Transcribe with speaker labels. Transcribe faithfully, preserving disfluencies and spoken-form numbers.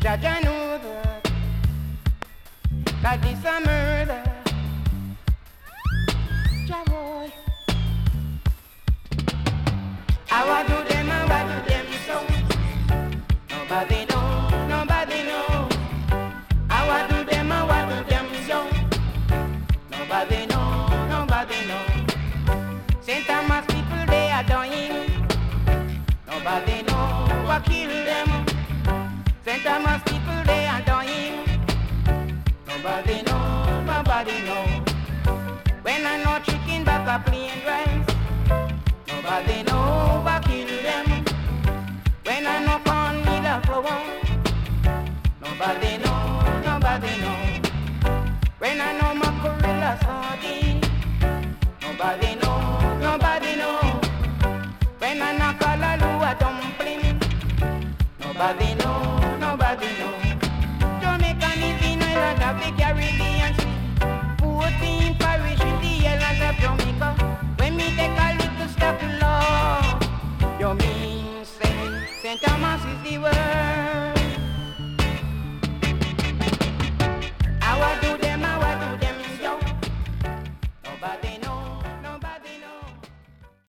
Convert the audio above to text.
Speaker 1: Jaja know that, that this a murder. Jawoy. I want to them, I want to them so. Nobody know, nobody know. I want to them, I want to them so. Nobody know, nobody know. Saint Thomas people they are dying. Nobody know what kill them. Saint Thomas people they are dying. Nobody know, nobody know. When I know chicken back a plain rice. Nobody know what kill them. When I know corn meal a flour. Nobody know, nobody know. When I know mackerel a sardine. Nobody know, nobody know. When I know callaloo a dumpling. Nobody know, nobody know. Jamaican is in island of the Caribbean Sea. Fourteen parish in the island of Jamaica. When me take a little step law, you mean say Saint Thomas is the word.